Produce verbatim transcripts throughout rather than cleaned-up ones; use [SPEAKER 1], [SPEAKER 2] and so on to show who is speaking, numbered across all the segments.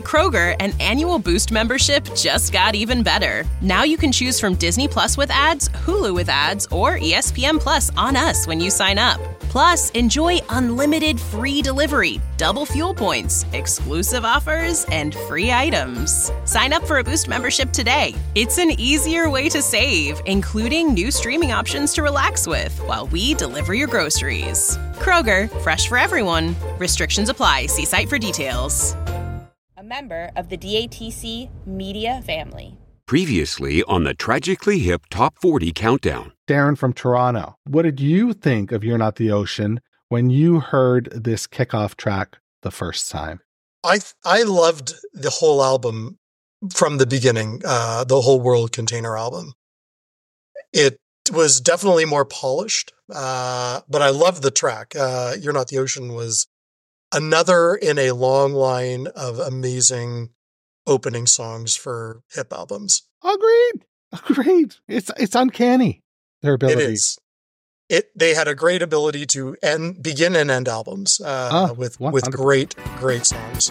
[SPEAKER 1] Kroger, an annual Boost membership just got even better. Now you can choose from Disney Plus with ads, Hulu with ads, or E S P N Plus on us when you sign up. Plus, enjoy unlimited free delivery, double fuel points, exclusive offers, and free items. Sign up for a Boost membership today. It's an easier way to save, including new streaming options to relax with while we deliver your groceries. Kroger, fresh for everyone. Restrictions apply. See site for details.
[SPEAKER 2] A member of the D A T C media family.
[SPEAKER 3] Previously on the Tragically Hip Top forty Countdown.
[SPEAKER 4] Darren from Toronto, what did you think of You're Not the Ocean when you heard this kickoff track the first time?
[SPEAKER 5] I I loved the whole album from the beginning, uh, the Whole World Container album. It was definitely more polished, uh, but I loved the track. Uh, You're Not the Ocean was another in a long line of amazing opening songs for hip albums.
[SPEAKER 4] Agreed. Agreed. It's it's uncanny, their ability.
[SPEAKER 5] It is. It they had a great ability to end, begin and end albums uh,
[SPEAKER 4] Oh,
[SPEAKER 5] with
[SPEAKER 4] one
[SPEAKER 5] with
[SPEAKER 4] hundred
[SPEAKER 5] great great songs.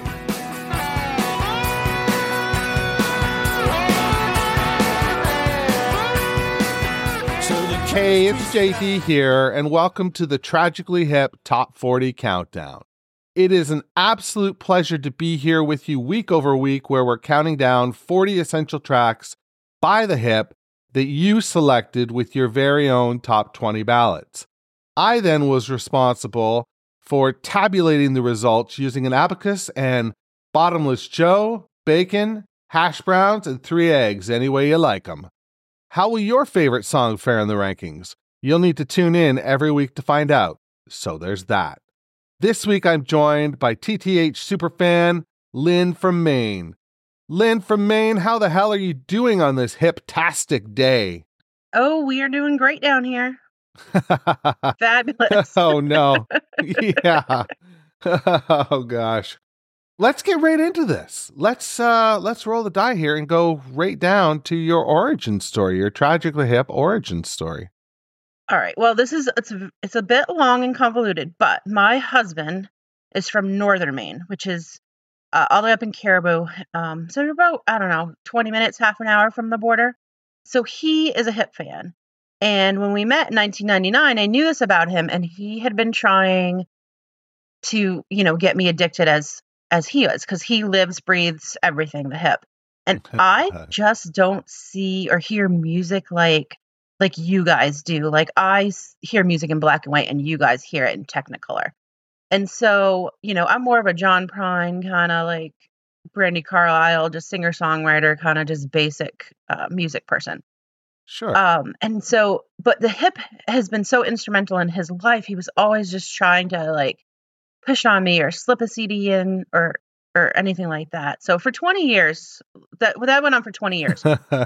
[SPEAKER 4] Hey, it's J D here, and welcome to the Tragically Hip Top forty Countdown. It is an absolute pleasure to be here with you week over week, where we're counting down forty essential tracks by the hip that you selected with your very own top twenty ballots. I then was responsible for tabulating the results using an abacus and bottomless Joe, bacon, hash browns, and three eggs, any way you like them. How will your favorite song fare in the rankings? You'll need to tune in every week to find out. So there's that. This week I'm joined by T T H superfan Lynn from Maine. Lynn from Maine, how the hell are you doing on this hip-tastic day?
[SPEAKER 6] Oh, we are doing great down here. Fabulous.
[SPEAKER 4] Oh, no. Yeah. Oh, gosh. Let's get right into this. Let's uh, let's roll the die here and go right down to your origin story, your Tragically Hip origin story.
[SPEAKER 6] All right. Well, this is it's a, it's a bit long and convoluted, but my husband is from northern Maine, which is uh, all the way up in Caribou. Um, so about, I don't know, twenty minutes, half an hour from the border. So he is a hip fan. And when we met in nineteen ninety-nine, I knew this about him, and he had been trying to, you know, get me addicted as as he is, because he lives, breathes everything the hip. And I just don't see or hear music like like you guys do. Like I hear music in black and white, and you guys hear it in Technicolor. And so, you know, I'm more of a John Prine kind of like Brandi Carlile, just singer songwriter, kind of just basic uh, music person.
[SPEAKER 4] Sure.
[SPEAKER 6] Um, and so, but the hip has been so instrumental in his life. He was always just trying to like push on me or slip a C D in or or anything like that. So for twenty years, that that went on for twenty years.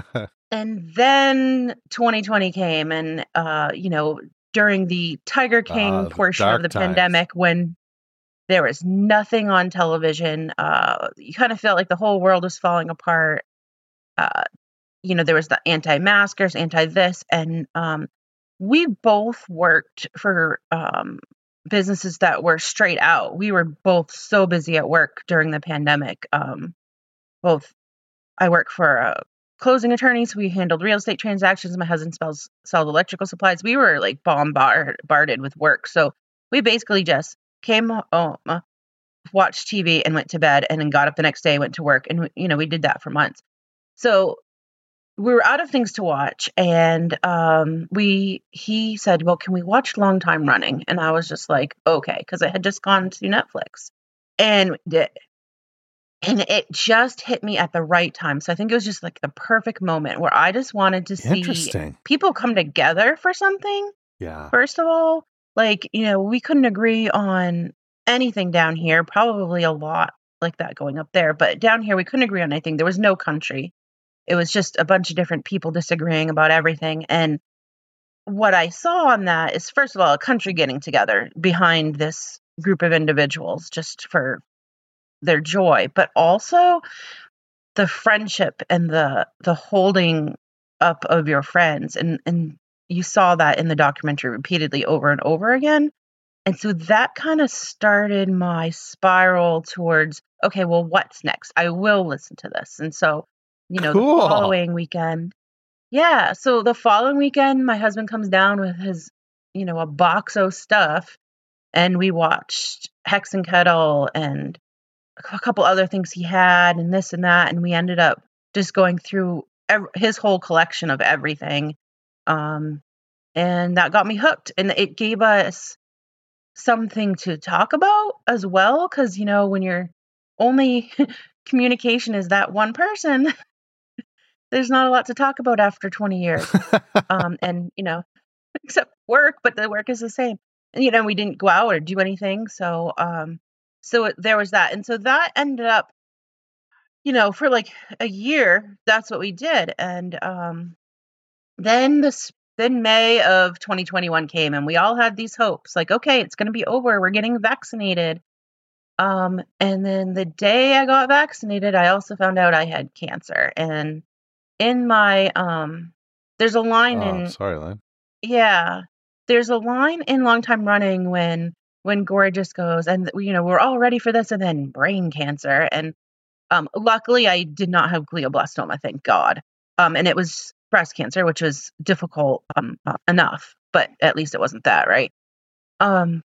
[SPEAKER 6] And then twenty twenty came, and uh, you know, during the Tiger King
[SPEAKER 4] Ah, the
[SPEAKER 6] portion of
[SPEAKER 4] dark
[SPEAKER 6] the
[SPEAKER 4] times.
[SPEAKER 6] pandemic, when there was nothing on television, uh, you kind of felt like the whole world was falling apart. Uh, you know, there was the anti-maskers, anti-this, and um, we both worked for um, businesses that were straight out. We were both so busy at work during the pandemic. Um, both, I work for uh, closing attorneys. We handled real estate transactions. My husband spells, sold electrical supplies. We were like bombarded with work. So we basically just came home, watched T V, and went to bed, and then got up the next day, went to work. And, you know, we did that for months. So we were out of things to watch, and um, we he said, well, can we watch Long Time Running? And I was just like, okay, because I had just gone to Netflix and did. And it just hit me at the right time. So I think it was just like the perfect moment where I just wanted to see
[SPEAKER 4] Interesting.
[SPEAKER 6] people come together for something.
[SPEAKER 4] Yeah.
[SPEAKER 6] First of all, like, you know, we couldn't agree on anything down here, probably a lot like that going up there. But down here, we couldn't agree on anything. There was no country. It was just a bunch of different people disagreeing about everything. And what I saw on that is, first of all, a country getting together behind this group of individuals just for their joy, but also the friendship and the the holding up of your friends. And, and you saw that in the documentary repeatedly over and over again. And so that kind of started my spiral towards, okay, well, what's next? I will listen to this. And so, you know,
[SPEAKER 4] Cool.
[SPEAKER 6] the following weekend, yeah. So the following weekend, my husband comes down with his, you know, a box of stuff, and we watched Hex and Kettle and a couple other things he had and this and that. And we ended up just going through ev- his whole collection of everything. Um, and that got me hooked. And it gave us something to talk about as well. Cause, you know, when your only communication is that one person, there's not a lot to talk about after twenty years. Um, and, you know, except work, but the work is the same. And, you know, we didn't go out or do anything. So, um, so it, there was that. And so that ended up, you know, for like a year, that's what we did. And, um, then this, then May of twenty twenty-one came, and we all had these hopes like, okay, it's going to be over. We're getting vaccinated. Um, and then the day I got vaccinated, I also found out I had cancer. And in my, um, there's a line
[SPEAKER 4] Oh,
[SPEAKER 6] in,
[SPEAKER 4] sorry, Lynn.
[SPEAKER 6] yeah, there's a line in Long Time Running when, when Gord just goes, and you know, we're all ready for this, and then brain cancer. And, um, luckily I did not have glioblastoma, thank God. Um, and it was breast cancer, which was difficult, um, uh, enough, but at least it wasn't that, right? Um,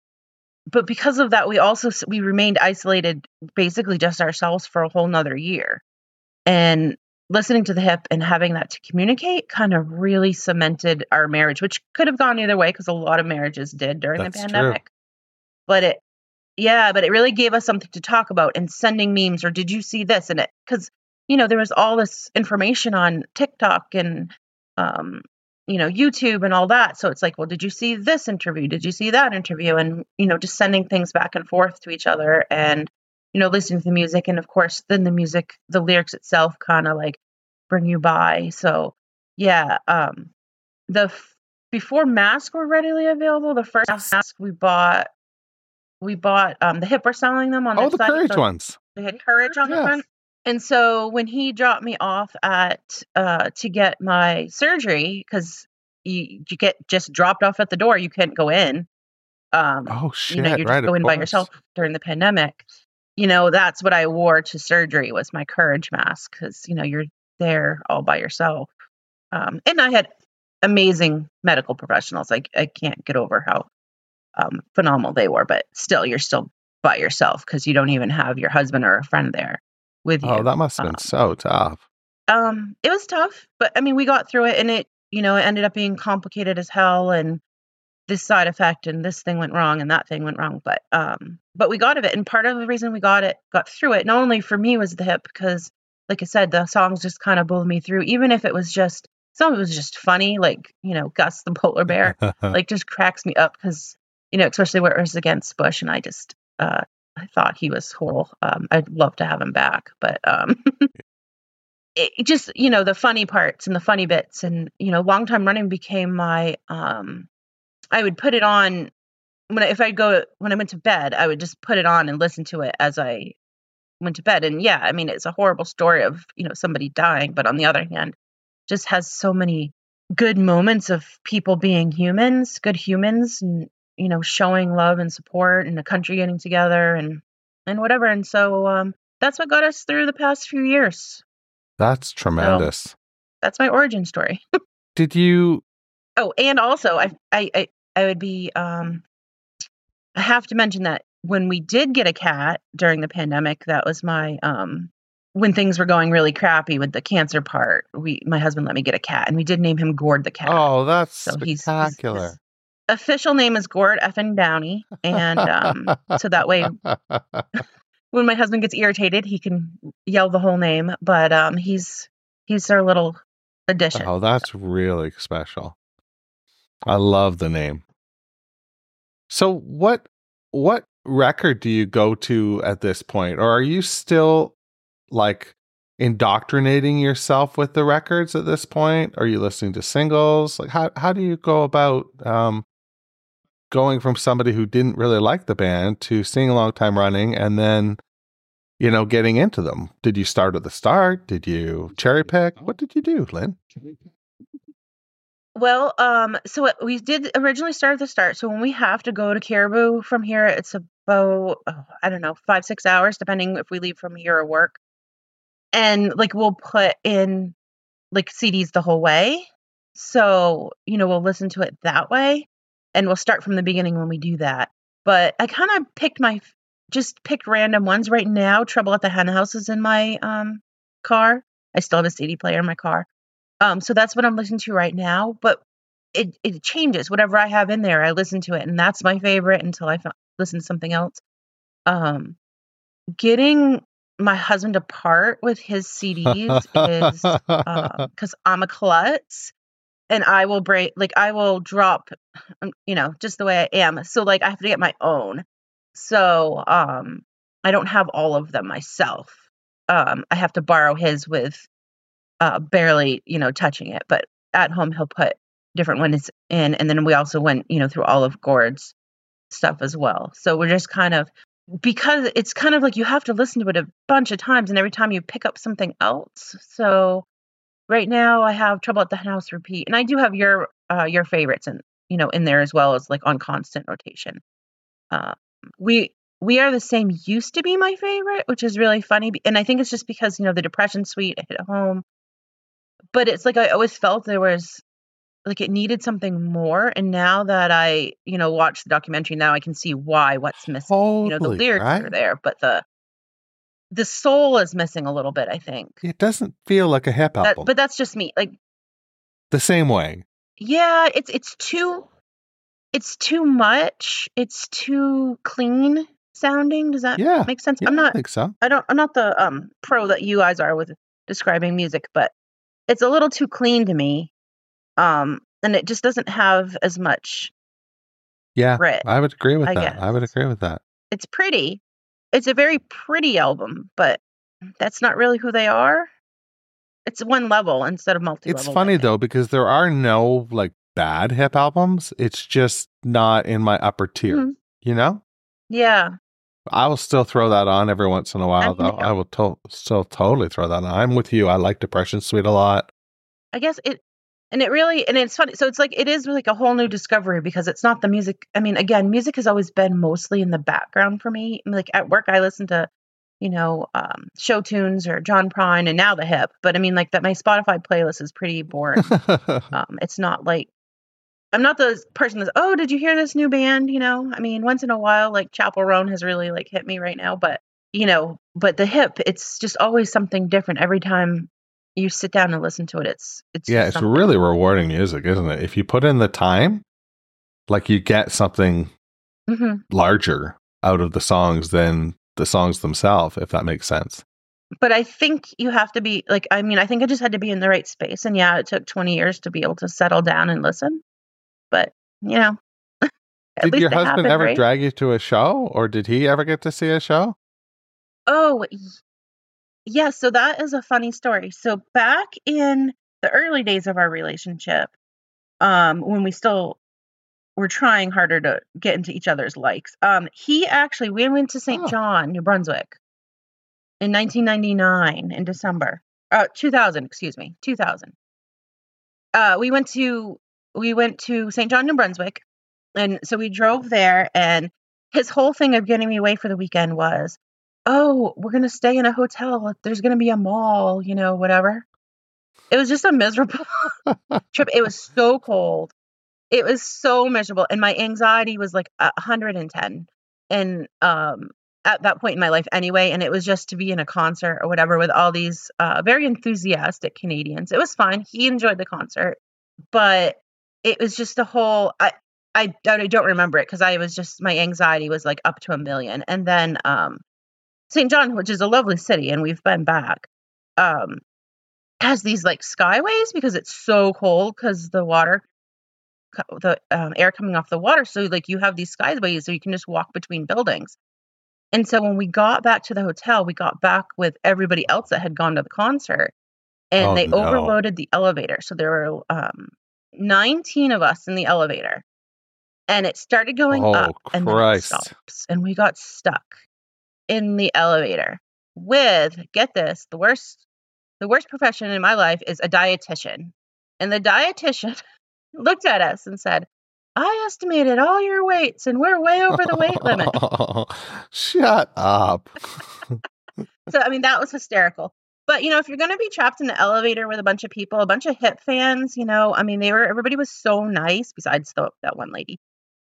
[SPEAKER 6] but because of that, we also, s- we remained isolated, basically just ourselves for a whole nother year. And listening to the hip and having that to communicate kind of really cemented our marriage, which could have gone either way because a lot of marriages did during
[SPEAKER 4] That's
[SPEAKER 6] the
[SPEAKER 4] true.
[SPEAKER 6] pandemic. But it, yeah, but it really gave us something to talk about, and sending memes or did you see this? And it, because, you know, there was all this information on TikTok and, um, you know, YouTube and all that. So it's like, well, did you see this interview? Did you see that interview? And, you know, just sending things back and forth to each other, and, you know, listening to the music. And of course, then the music, the lyrics itself kind of like bring you by. So yeah, um, the, f- before masks were readily available, the first mask we bought, we bought, um, the hip were selling them on
[SPEAKER 4] Oh,
[SPEAKER 6] their
[SPEAKER 4] the
[SPEAKER 6] site.
[SPEAKER 4] Courage
[SPEAKER 6] So
[SPEAKER 4] ones.
[SPEAKER 6] they had Courage on the
[SPEAKER 4] Yes.
[SPEAKER 6] front. And so when he dropped me off at, uh, to get my surgery, because you, you get just dropped off at the door, you couldn't go in. Um,
[SPEAKER 4] Oh,
[SPEAKER 6] you know,
[SPEAKER 4] shit.
[SPEAKER 6] you
[SPEAKER 4] Right,
[SPEAKER 6] just
[SPEAKER 4] of
[SPEAKER 6] go in by
[SPEAKER 4] course.
[SPEAKER 6] yourself during the pandemic. You know, that's what I wore to surgery, was my Courage mask, because, you know, you're there all by yourself. Um, and I had amazing medical professionals. I, I can't get over how, um, phenomenal they were, but still, you're still by yourself because you don't even have your husband or a friend there with you.
[SPEAKER 4] Oh, that must have
[SPEAKER 6] Um,
[SPEAKER 4] been so tough.
[SPEAKER 6] um, it was tough, but I mean, we got through it, and it, you know, it ended up being complicated as hell, and this side effect and this thing went wrong and that thing went wrong, but, um, but we got of it. And part of the reason we got it, got through it, not only for me was the hip, because like I said, the songs just kind of pulled me through, even if it was just, some of it was just funny, like, you know, Gus the polar bear, like just cracks me up because, you know, especially where it was against Bush, and I just, uh, I thought he was cool. Um, I'd love to have him back, but, um, it it just, you know, the funny parts and the funny bits, and, you know, Long Time Running became my, um, I would put it on when I, if I go when I went to bed, I would just put it on and listen to it as I went to bed. And yeah, I mean, it's a horrible story of, you know, somebody dying, but on the other hand, just has so many good moments of people being humans, good humans, and, you know, showing love and support, and the country getting together, and and whatever. And so, um, that's what got us through the past few years.
[SPEAKER 4] That's tremendous.
[SPEAKER 6] That's my origin story.
[SPEAKER 4] Did you?
[SPEAKER 6] Oh, and also, I I I, I would be um I have to mention that when we did get a cat during the pandemic, that was my um when things were going really crappy with the cancer part. We my husband let me get a cat, and we did name him Gord the cat.
[SPEAKER 4] Oh, that's
[SPEAKER 6] So he's, he's
[SPEAKER 4] spectacular.
[SPEAKER 6] his official name is Gord effing Downey, and um so that way when my husband gets irritated, he can yell the whole name. But um he's he's our little addition.
[SPEAKER 4] Oh, that's really special. I love the name. So what what record do you go to at this point? Or are you still like indoctrinating yourself with the records at this point? Are you listening to singles? Like how how do you go about um going from somebody who didn't really like the band to seeing a Long Time Running and then, you know, getting into them? Did you start at the start? Did you cherry pick? What did you do, Lynn?
[SPEAKER 6] Well, um, so it- we did originally start at the start. So when we have to go to Caribou from here, it's about, oh, I don't know, five, six hours, depending if we leave from here or work. And like we'll put in like C Ds the whole way. So, you know, we'll listen to it that way. And we'll start from the beginning when we do that. But I kind of picked my, just picked random ones right now. Trouble at the Hen House is in my um, car. I still have a C D player in my car. Um, so that's what I'm listening to right now, but it, it changes. Whatever I have in there, I listen to it, and that's my favorite until I f- listen to something else. Um, getting my husband to part with his C Ds is because I'm a klutz, and I will break, like I will drop, um, you know, just the way I am. So like I have to get my own. So um, I don't have all of them myself. Um, I have to borrow his with uh, barely, you know, touching it. But at home, he'll put different ones in. And then we also went, you know, through all of Gord's stuff as well. So we're just kind of, because it's kind of like you have to listen to it a bunch of times and every time you pick up something else. So right now I have Trouble at the Hen House repeat. And I do have your, uh, your favorites and, you know, in there as well as like on constant rotation. Uh, we, We Are the Same used to be my favorite, which is really funny. And I think it's just because, you know, the Depression Suite hit home. But it's like I always felt there was like it needed something more. And now that I, you know, watch the documentary, now I can see why, what's missing. You know, the
[SPEAKER 4] Totally,
[SPEAKER 6] lyrics
[SPEAKER 4] right?
[SPEAKER 6] are there, but the the soul is missing a little bit, I think.
[SPEAKER 4] It doesn't feel like a hip
[SPEAKER 6] That,
[SPEAKER 4] album.
[SPEAKER 6] but that's just me. Like,
[SPEAKER 4] the same way.
[SPEAKER 6] yeah, it's it's too it's too much. It's too clean sounding. Does that
[SPEAKER 4] Yeah.
[SPEAKER 6] make sense?
[SPEAKER 4] Yeah,
[SPEAKER 6] I'm
[SPEAKER 4] I
[SPEAKER 6] not
[SPEAKER 4] think so.
[SPEAKER 6] I don't I'm not the um pro that you guys are with describing music, but it's a little too clean to me. Um, and it just doesn't have as much
[SPEAKER 4] Yeah,
[SPEAKER 6] grit,
[SPEAKER 4] I would agree with
[SPEAKER 6] I
[SPEAKER 4] that. I would
[SPEAKER 6] guess.
[SPEAKER 4] agree with that.
[SPEAKER 6] It's pretty. It's a very pretty album, but that's not really who they are. It's one level instead of multi-level.
[SPEAKER 4] It's funny though, because there are no like bad hip albums. It's just not in my upper tier,
[SPEAKER 6] Mhm.
[SPEAKER 4] you know?
[SPEAKER 6] Yeah.
[SPEAKER 4] I will still throw that on every once in a while,
[SPEAKER 6] I mean,
[SPEAKER 4] though. I will to- still totally throw that on. I'm with you. I like Depression Suite a lot.
[SPEAKER 6] I guess it, and it really, and it's funny. So it's like, it is like a whole new discovery because it's not the music. I mean, again, music has always been mostly in the background for me. I mean, like at work, I listen to, you know, um, show tunes or John Prine and now the hip. But I mean, like that, my Spotify playlist is pretty boring. um, it's not like, I'm not the person that's, oh, did you hear this new band? You know, I mean, once in a while, like Chapel Roan has really like hit me right now, but you know, but the hip, it's just always something different every time you sit down and listen to it. It's, it's,
[SPEAKER 4] Yeah,
[SPEAKER 6] just
[SPEAKER 4] it's
[SPEAKER 6] something.
[SPEAKER 4] really rewarding music, isn't it? If you put in the time, like you get something
[SPEAKER 6] Mhm.
[SPEAKER 4] larger out of the songs than the songs themselves, if that makes sense.
[SPEAKER 6] But I think you have to be like, I mean, I think I just had to be in the right space. And yeah, it took twenty years to be able to settle down and listen. But, you know, at
[SPEAKER 4] Did
[SPEAKER 6] least
[SPEAKER 4] your
[SPEAKER 6] it
[SPEAKER 4] husband
[SPEAKER 6] happened,
[SPEAKER 4] ever
[SPEAKER 6] right?
[SPEAKER 4] drag you to a show, or did he ever get to see a show?
[SPEAKER 6] Oh, y- yeah. So that is a funny story. So back in the early days of our relationship, um, when we still were trying harder to get into each other's likes, um, he actually, we went to Saint
[SPEAKER 4] Oh.
[SPEAKER 6] John, New Brunswick in nineteen ninety-nine in December, uh, two thousand, excuse me, two thousand. Uh, we went to, we went to Saint John, New Brunswick. And so we drove there, and his whole thing of getting me away for the weekend was, oh, we're going to stay in a hotel. There's going to be a mall, you know, whatever. It was just a miserable trip. It was so cold. It was so miserable. And my anxiety was like one hundred ten. And um, at that point in my life anyway, and it was just to be in a concert or whatever with all these uh, very enthusiastic Canadians. It was fine. He enjoyed the concert, but it was just a whole, I, I, I don't remember it because I was just, my anxiety was like up to a million. And then um, Saint John, which is a lovely city, and we've been back, um, has these like skyways because it's so cold because the water, co- the um, air coming off the water. So like you have these skyways so you can just walk between buildings. And so when we got back to the hotel, we got back with everybody else that had gone to the concert, and
[SPEAKER 4] Oh,
[SPEAKER 6] they
[SPEAKER 4] no.
[SPEAKER 6] overloaded the elevator. So there were um, nineteen of us in the elevator, and it started going
[SPEAKER 4] Oh,
[SPEAKER 6] up and then it
[SPEAKER 4] Christ.
[SPEAKER 6] stops, and we got stuck in the elevator with, get this, the worst, the worst profession in my life is a dietitian, and the dietitian looked at us and said, I estimated all your weights and we're way over the weight limit.
[SPEAKER 4] Shut up.
[SPEAKER 6] So, I mean, that was hysterical. But, you know, if you're going to be trapped in the elevator with a bunch of people, a bunch of hip fans, you know, I mean, they were, everybody was so nice besides the, that one lady.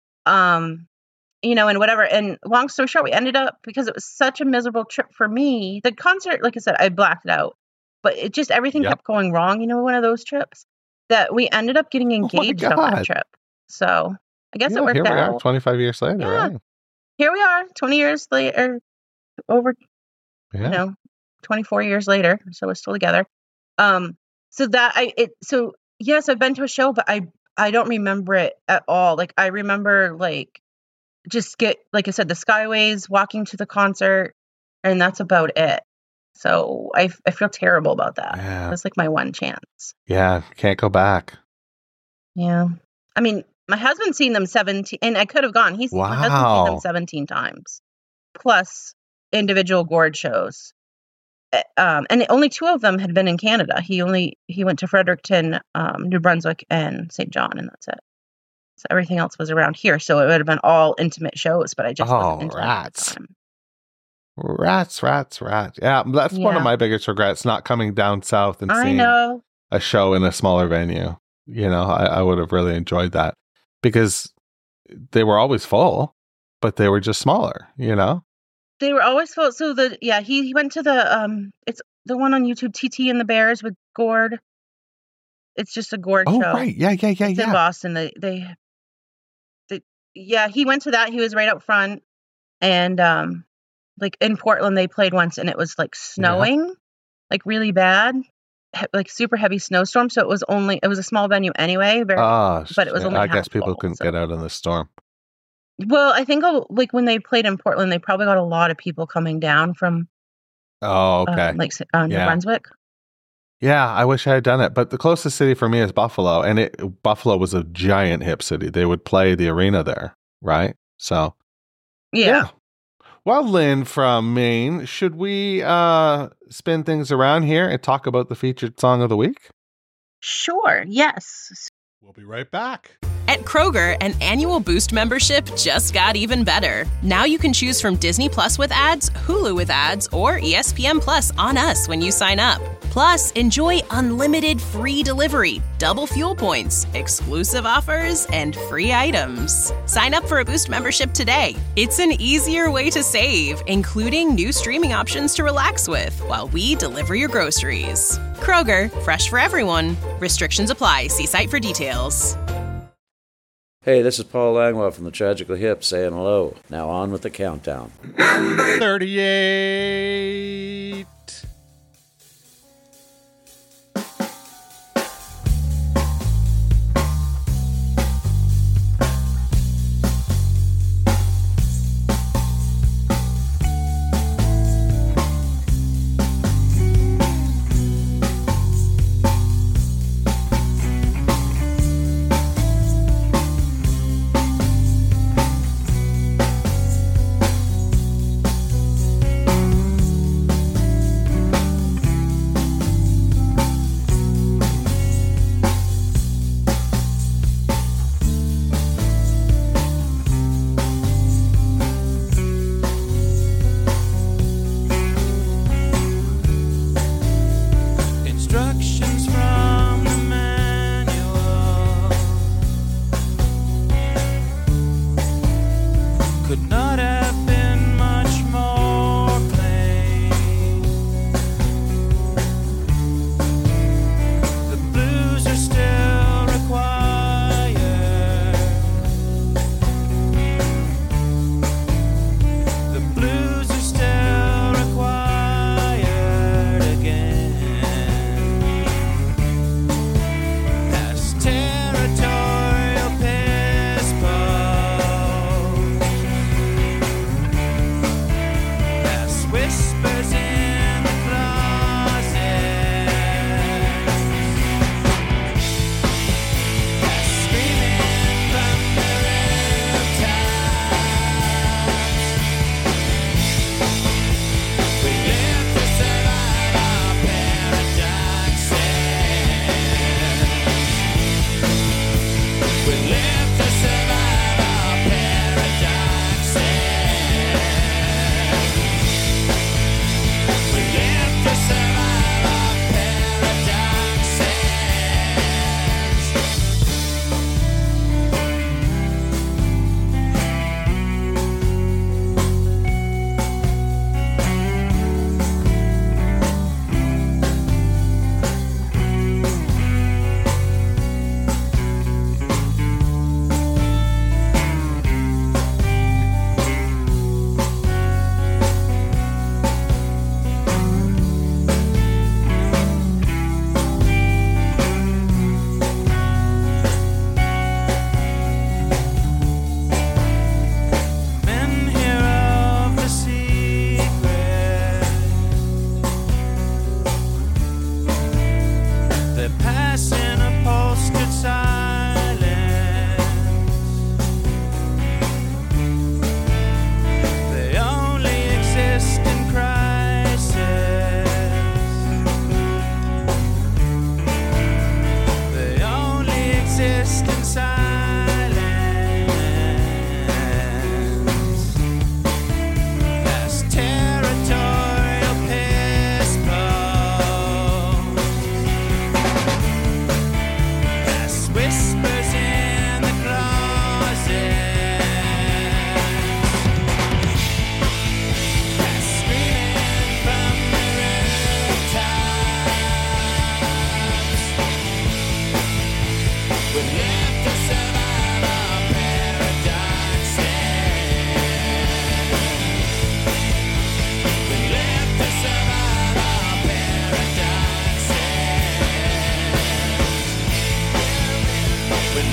[SPEAKER 6] Um, you know, and whatever. And long story short, we ended up, because it was such a miserable trip for me, the concert, like I said, I blacked it out, but it just, everything
[SPEAKER 4] Yep.
[SPEAKER 6] kept going wrong, you know, one of those trips that we ended up getting engaged on
[SPEAKER 4] God.
[SPEAKER 6] that trip. So I guess
[SPEAKER 4] Yeah,
[SPEAKER 6] it worked
[SPEAKER 4] here we
[SPEAKER 6] out.
[SPEAKER 4] are, twenty-five years later,
[SPEAKER 6] Yeah.
[SPEAKER 4] right?
[SPEAKER 6] Here we are, twenty years later, over,
[SPEAKER 4] Yeah.
[SPEAKER 6] you know, twenty-four years later. So we're still together. Um, so that I, it, so yes, I've been to a show, but I, I don't remember it at all. Like I remember like, just get, like I said, the Skyways, walking to the concert, and that's about it. So I, I feel terrible about that.
[SPEAKER 4] Yeah.
[SPEAKER 6] That's like my one chance.
[SPEAKER 4] Yeah, can't go back.
[SPEAKER 6] Yeah. I mean, my husband's seen them seventeen, and I could have gone. He's my husband's seen
[SPEAKER 4] Wow.
[SPEAKER 6] them seventeen times, plus individual Gord shows. Uh, Um, and only two of them had been in Canada. He only he went to Fredericton, um, New Brunswick, and Saint John, and that's it. So everything else was around here. So it would have been all intimate shows, but I just
[SPEAKER 4] Oh,
[SPEAKER 6] wasn't into them at the
[SPEAKER 4] rats.
[SPEAKER 6] time.
[SPEAKER 4] Rats, rats, rats. Yeah, that's one of
[SPEAKER 6] Yeah.
[SPEAKER 4] my biggest regrets, not coming down south and
[SPEAKER 6] I
[SPEAKER 4] seeing
[SPEAKER 6] know.
[SPEAKER 4] a show in a smaller venue. You know, I, I would have really enjoyed that because they were always full, but they were just smaller, you know?
[SPEAKER 6] They were always full. So the yeah, he, he went to the um it's the one on YouTube, T T and the Bears with Gord. It's just a Gord
[SPEAKER 4] Oh,
[SPEAKER 6] show.
[SPEAKER 4] right. Yeah, yeah, yeah,
[SPEAKER 6] It's in
[SPEAKER 4] yeah.
[SPEAKER 6] Boston. They, they they yeah, he went to that. He was right up front. And um like in Portland they played once and it was like snowing, like really bad. He- like super heavy snowstorm. So it was only it was a small venue anyway. Very
[SPEAKER 4] Oh,
[SPEAKER 6] but it was
[SPEAKER 4] shit.
[SPEAKER 6] only
[SPEAKER 4] I guess
[SPEAKER 6] half
[SPEAKER 4] people
[SPEAKER 6] full,
[SPEAKER 4] couldn't
[SPEAKER 6] so.
[SPEAKER 4] get out in the storm.
[SPEAKER 6] Well, I think uh, like when they played in Portland, they probably got a lot of people coming down from
[SPEAKER 4] Oh,
[SPEAKER 6] uh,
[SPEAKER 4] okay.
[SPEAKER 6] like uh, New
[SPEAKER 4] Yeah.
[SPEAKER 6] Brunswick.
[SPEAKER 4] Yeah, I wish I had done it. But the closest city for me is Buffalo, and it Buffalo was a giant hip city. They would play the arena there, right? So,
[SPEAKER 6] Yeah.
[SPEAKER 4] Well, Lynn from Maine, should we uh, spin things around here and talk about the featured song of the week?
[SPEAKER 6] Sure. Yes.
[SPEAKER 4] We'll be right back.
[SPEAKER 1] At Kroger, an annual Boost membership just got even better. Now you can choose from Disney Plus with ads, Hulu with ads, or E S P N Plus on us when you sign up. Plus, enjoy unlimited free delivery, double fuel points, exclusive offers, and free items. Sign up for a Boost membership today. It's an easier way to save, including new streaming options to relax with while we deliver your groceries. Kroger, fresh for everyone. Restrictions apply. See site for details.
[SPEAKER 7] Hey, this is Paul Langlois from the Tragically Hip saying hello. Now on with the countdown.
[SPEAKER 4] thirty-eight.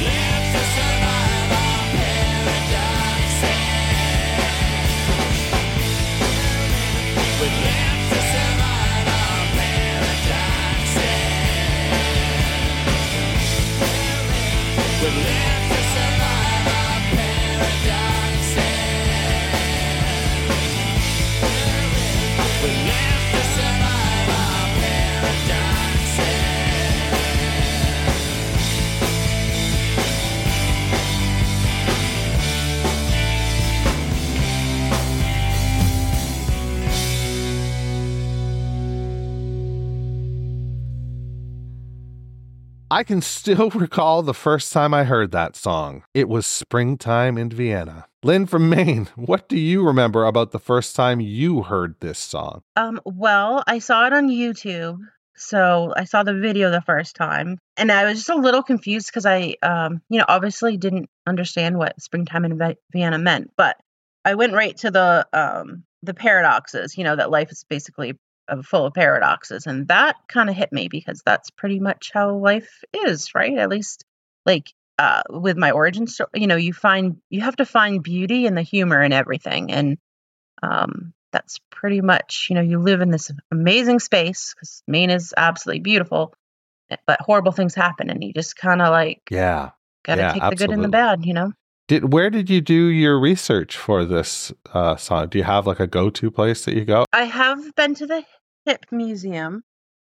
[SPEAKER 4] I can still recall the first time I heard that song. It was springtime in Vienna. Lynn from Maine, what do you remember about the first time you heard this song?
[SPEAKER 6] Um, well, I saw it on YouTube. So I saw the video the first time and I was just a little confused because I, um, you know, obviously didn't understand what springtime in Vi- Vienna meant, but I went right to the, um, the paradoxes, you know, that life is basically uh, full of paradoxes. And that kind of hit me because that's pretty much how life is, right? At least like, uh, with my origin story, you know, you find, you have to find beauty and the humor in everything. And, um, that's pretty much, you know, you live in this amazing space because Maine is absolutely beautiful, but horrible things happen and you just kind of like,
[SPEAKER 4] yeah,
[SPEAKER 6] got to
[SPEAKER 4] yeah,
[SPEAKER 6] take
[SPEAKER 4] absolutely.
[SPEAKER 6] the good and the bad, you know?
[SPEAKER 4] Did Where did you do your research for this uh, song? Do you have like a go-to place that you go?
[SPEAKER 6] I have been to the Hip Museum.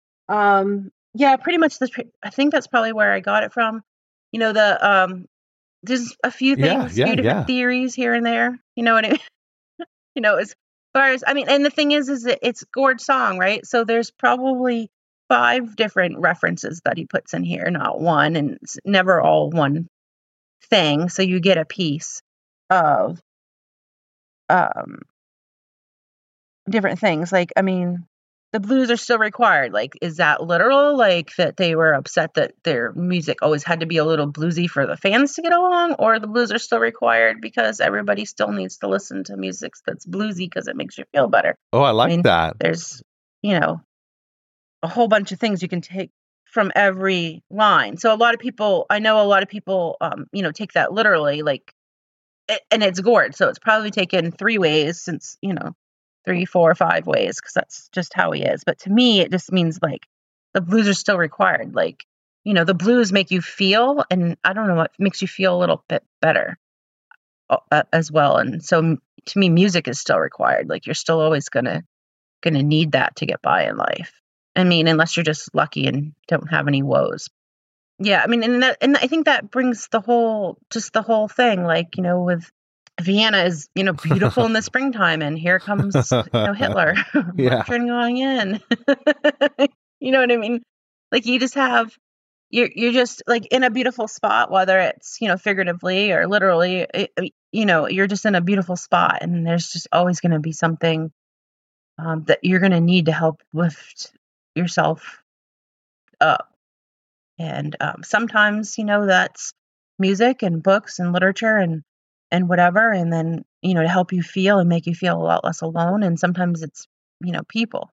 [SPEAKER 6] Um, yeah, pretty much. The, I think that's probably where I got it from. You know, the um, there's a few things,
[SPEAKER 4] Yeah,
[SPEAKER 6] a few
[SPEAKER 4] yeah,
[SPEAKER 6] different
[SPEAKER 4] yeah.
[SPEAKER 6] theories here and there. You know what I mean? You know, as far as I mean, and the thing is, is that it's Gord's song, right? So there's probably five different references that he puts in here, not one, and it's never all one thing. So you get a piece of um different things. Like, I mean, the blues are still required. Like, is that literal? Like that they were upset that their music always had to be a little bluesy for the fans to get along, or the blues are still required because everybody still needs to listen to music that's bluesy because it makes you feel better.
[SPEAKER 4] Oh, I like
[SPEAKER 6] I mean,
[SPEAKER 4] that.
[SPEAKER 6] There's, you know, a whole bunch of things you can take from every line. So a lot of people, I know a lot of people, um, you know, take that literally, like, it, and it's Gord. So it's probably taken three ways since, you know, three, four, five ways, because that's just how he is. But to me, it just means like the blues are still required. Like, you know, the blues make you feel, and I don't know what makes you feel a little bit better uh, as well. And so to me, music is still required. Like, you're still always gonna gonna need that to get by in life. I mean, unless you're just lucky and don't have any woes. Yeah, I mean, and that, and I think that brings the whole, just the whole thing. Like, you know, with Vienna is, you know, beautiful in the springtime, and here comes, you know, Hitler
[SPEAKER 4] Yeah.
[SPEAKER 6] marching on in. You know what I mean? Like, you just have, you're you're just like in a beautiful spot, whether it's, you know, figuratively or literally. It, you know, you're just in a beautiful spot, and there's just always going to be something um, that you're going to need to help lift yourself up. And um, sometimes, you know, that's music and books and literature and and whatever, and then, you know, to help you feel and make you feel a lot less alone. And sometimes it's, you know, people.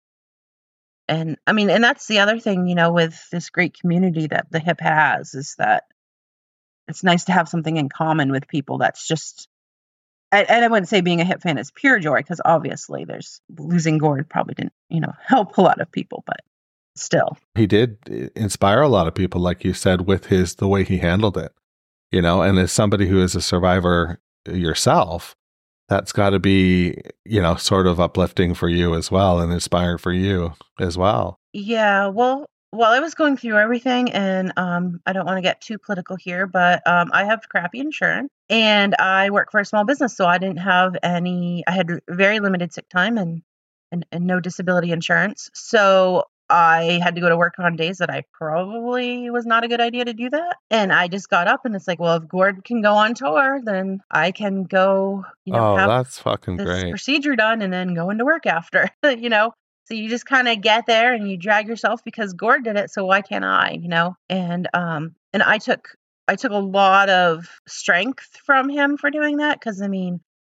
[SPEAKER 6] And I mean, and that's the other thing, you know, with this great community that the hip has, is that it's nice to have something in common with people. That's just, and, and I wouldn't say being a hip fan is pure joy, because obviously there's, losing Gord probably didn't, you know, help a lot of people, but still.
[SPEAKER 4] He did inspire a lot of people, like you said, with his, the way he handled it, you know, and as somebody who is a survivor yourself, that's got to be, you know, sort of uplifting for you as well, and inspiring for you as well.
[SPEAKER 6] Yeah, well, while I was going through everything, and um, I don't want to get too political here, but um, I have crappy insurance, and I work for a small business, so I didn't have any, I had very limited sick time and, and, and no disability insurance. So I had to go to work on days that I probably was not a good idea to do that. And I just got up and it's like, well, if Gord can go on tour, then I can go, you know,
[SPEAKER 4] Oh,
[SPEAKER 6] have
[SPEAKER 4] that's fucking
[SPEAKER 6] this
[SPEAKER 4] great.
[SPEAKER 6] procedure done and then go into work after, you know? So you just kind of get there and you drag yourself because Gord did it. So why can't I, you know? And, um, and I took, I took a lot of strength from him for doing that. Cause I mean,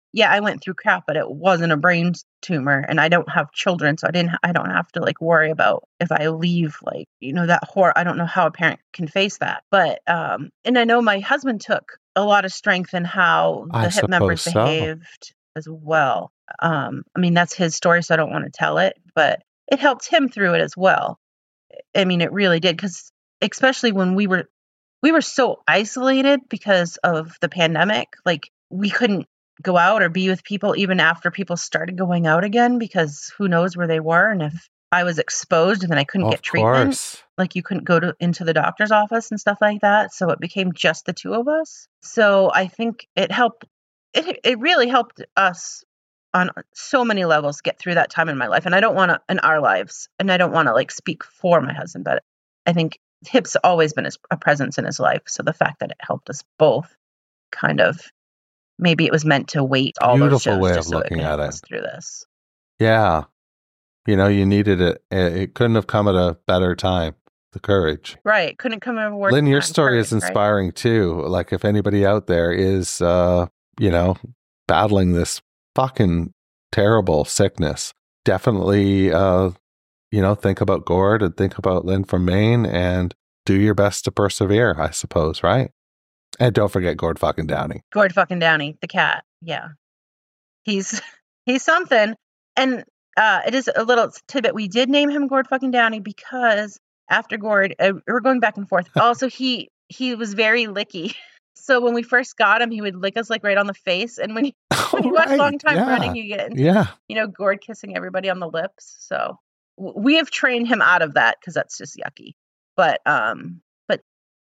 [SPEAKER 6] yeah, I went through crap, but it wasn't a brain tumor, and I don't have children, so I didn't, I don't have to like worry about if I leave, like, you know, that horror. I don't know how a parent can face that, but, um, and I know my husband took a lot of strength in how the
[SPEAKER 4] I
[SPEAKER 6] HIP members
[SPEAKER 4] suppose so.
[SPEAKER 6] behaved as well. Um, I mean, that's his story, so I don't want to tell it, but it helped him through it as well. I mean, it really did, because especially when we were, we were so isolated because of the pandemic, like we couldn't go out or be with people even after people started going out again, because who knows where they were. And if I was exposed and then I couldn't
[SPEAKER 4] Of
[SPEAKER 6] get treatment,
[SPEAKER 4] course.
[SPEAKER 6] like you couldn't go to into the doctor's office and stuff like that. So it became just the two of us. So I think it helped. It it really helped us on so many levels get through that time in my life. And I don't want to, in our lives, and I don't want to like speak for my husband, but I think HIP's always been his, a presence in his life. So the fact that it helped us both, kind of, maybe it was meant to wait all those
[SPEAKER 4] Beautiful
[SPEAKER 6] shows
[SPEAKER 4] way
[SPEAKER 6] just
[SPEAKER 4] of
[SPEAKER 6] so it
[SPEAKER 4] looking
[SPEAKER 6] could
[SPEAKER 4] at
[SPEAKER 6] help
[SPEAKER 4] it.
[SPEAKER 6] us through this.
[SPEAKER 4] Yeah. You know, you needed it. It it couldn't have come at a better time. The courage.
[SPEAKER 6] Right. Couldn't come at a worse
[SPEAKER 4] Lynn, your
[SPEAKER 6] time.
[SPEAKER 4] story is
[SPEAKER 6] Courage, right?
[SPEAKER 4] inspiring too. Like if anybody out there is, uh, you know, battling this fucking terrible sickness, definitely, uh, you know, think about Gord and think about Lynn from Maine and do your best to persevere, I suppose, right? And don't forget Gord fucking Downey.
[SPEAKER 6] Gord fucking Downey, the cat. Yeah. He's he's something. And uh, it is a little tidbit. We did name him Gord fucking Downey because after Gord, uh, we're going back and forth. Also, he he was very licky. So when we first got him, he would lick us like right on the face. And when you, when you watch
[SPEAKER 4] Right,
[SPEAKER 6] Long Time
[SPEAKER 4] yeah.
[SPEAKER 6] Running, you get,
[SPEAKER 4] Yeah.
[SPEAKER 6] you know, Gord kissing everybody on the lips. So w- we have trained him out of that because that's just yucky. But um, but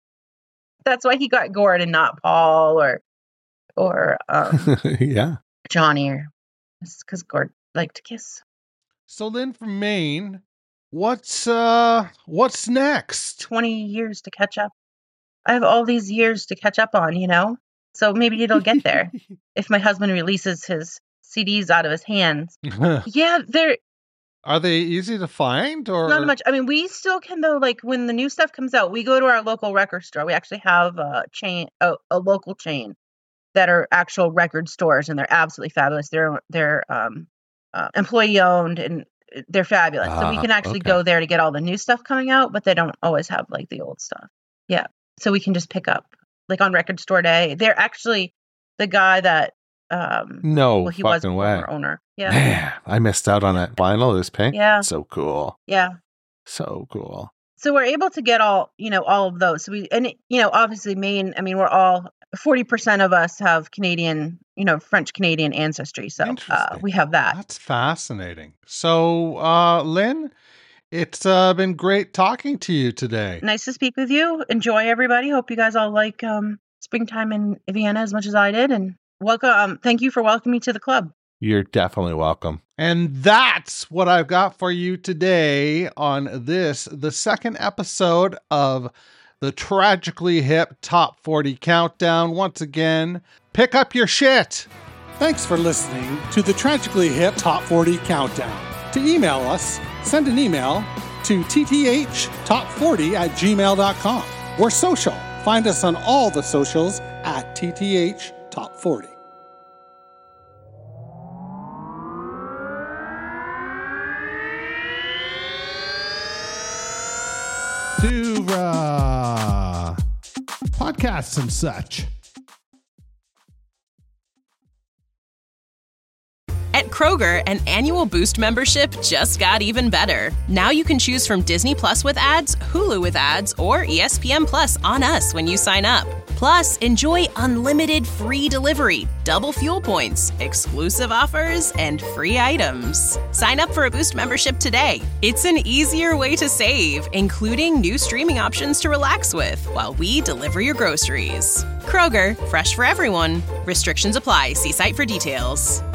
[SPEAKER 6] that's why he got Gord and not Paul or or um,
[SPEAKER 4] Yeah.
[SPEAKER 6] Johnny, or because Gord liked to kiss.
[SPEAKER 4] So Lynn from Maine, what's uh what's next?
[SPEAKER 6] twenty years to catch up. I have all these years to catch up on, you know? So maybe it'll get there if my husband releases his C Ds out of his hands. Yeah, they're
[SPEAKER 4] Are they easy to find or
[SPEAKER 6] not much. I mean, we still can, though, like when the new stuff comes out, we go to our local record store. We actually have a chain, a, a local chain that are actual record stores, and they're absolutely fabulous. They're they're um, uh, employee owned, and they're fabulous. so we
[SPEAKER 4] Ah,
[SPEAKER 6] can actually
[SPEAKER 4] okay.
[SPEAKER 6] go there to get all the new stuff coming out, but they don't always have like the old stuff. Yeah. So we can just pick up like on record store day. They're actually the guy that um
[SPEAKER 4] No
[SPEAKER 6] well he was a
[SPEAKER 4] fucking way.
[SPEAKER 6] former owner. Yeah.
[SPEAKER 4] Man, I missed out on that vinyl. It was pink.
[SPEAKER 6] Yeah.
[SPEAKER 4] So cool.
[SPEAKER 6] Yeah.
[SPEAKER 4] So cool.
[SPEAKER 6] So we're able to get all, you know, all of those. So we and it, you know, obviously Maine, I mean, we're all forty percent of us have Canadian, you know, French Canadian ancestry. So uh,
[SPEAKER 4] Interesting.
[SPEAKER 6] we have that.
[SPEAKER 4] That's fascinating. So, uh, Lynn, it's uh, been great talking to you today.
[SPEAKER 6] Nice to speak with you. Enjoy, everybody. Hope you guys all like um springtime in Vienna as much as I did, and welcome um, thank you for welcoming me to the club.
[SPEAKER 4] You're definitely welcome. And that's what I've got for you today on this, the second episode of the Tragically Hip Top forty Countdown. Once again, pick up your shit.
[SPEAKER 8] Thanks for listening to the Tragically Hip Top forty Countdown. To email us, send an email to t t h top forty at gmail dot com. We're social. Find us on all the socials at t t h top forty.
[SPEAKER 9] To uh, podcasts and such.
[SPEAKER 1] At Kroger, an annual Boost membership just got even better. Now you can choose from Disney Plus with ads, Hulu with ads, or E S P N Plus on us when you sign up. Plus, enjoy unlimited free delivery, double fuel points, exclusive offers, and free items. Sign up for a Boost membership today. It's an easier way to save, including new streaming options to relax with while we deliver your groceries. Kroger, fresh for everyone. Restrictions apply. See site for details.